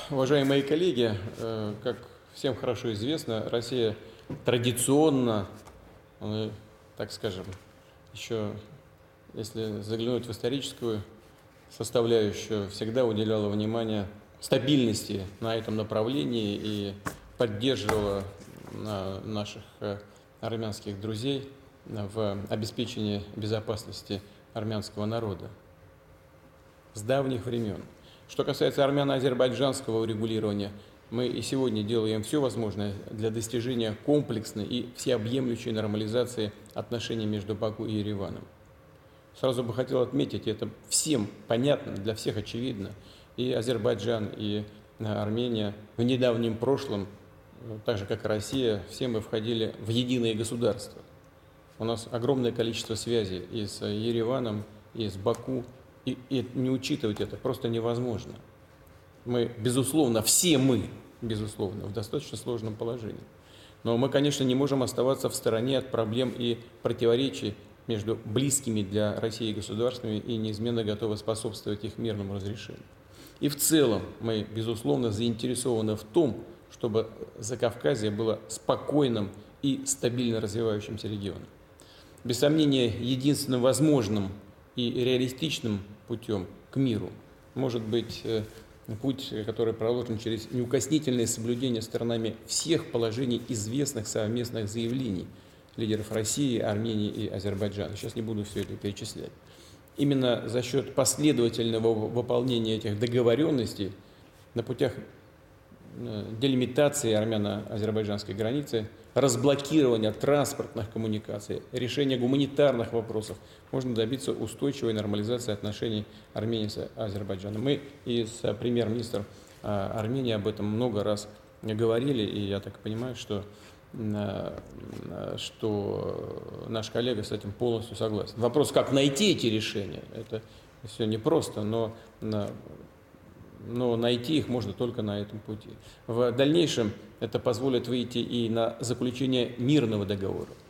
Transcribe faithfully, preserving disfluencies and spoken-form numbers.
Уважаемые коллеги, э, как всем хорошо известно, Россия традиционно, э, так скажем, еще если заглянуть в историческую составляющую, всегда уделяла внимание стабильности на этом направлении и поддерживала на- наших э, армянских друзей в обеспечении безопасности армянского народа с давних времен. Что касается армяно-азербайджанского урегулирования, мы и сегодня делаем все возможное для достижения комплексной и всеобъемлющей нормализации отношений между Баку и Ереваном. Сразу бы хотел отметить, это всем понятно, для всех очевидно, и Азербайджан, и Армения в недавнем прошлом, так же как и Россия, все мы входили в единое государство. У нас огромное количество связей и с Ереваном, и с Баку, и, и не учитывать это просто невозможно. Мы, безусловно, все мы, безусловно, в достаточно сложном положении. Но мы, конечно, не можем оставаться в стороне от проблем и противоречий между близкими для России государствами и неизменно готовы способствовать их мирному разрешению. И в целом мы, безусловно, заинтересованы в том, чтобы Закавказье было спокойным и стабильно развивающимся регионом. Без сомнения, единственным возможным и реалистичным путем к миру может быть путь, который проложен через неукоснительное соблюдение сторонами всех положений известных совместных заявлений лидеров России, Армении и Азербайджана. Сейчас не буду все это перечислять. Именно за счет последовательного выполнения этих договоренностей на путях делимитации армяно-азербайджанской границы, разблокирования транспортных коммуникаций, решения гуманитарных вопросов можно добиться устойчивой нормализации отношений Армении с Азербайджаном. Мы и с премьер-министром Армении об этом много раз говорили, и я так понимаю, что, что наш коллега с этим полностью согласен. Вопрос, как найти эти решения, это все непросто, но но найти их можно только на этом пути. В дальнейшем это позволит выйти и на заключение мирного договора.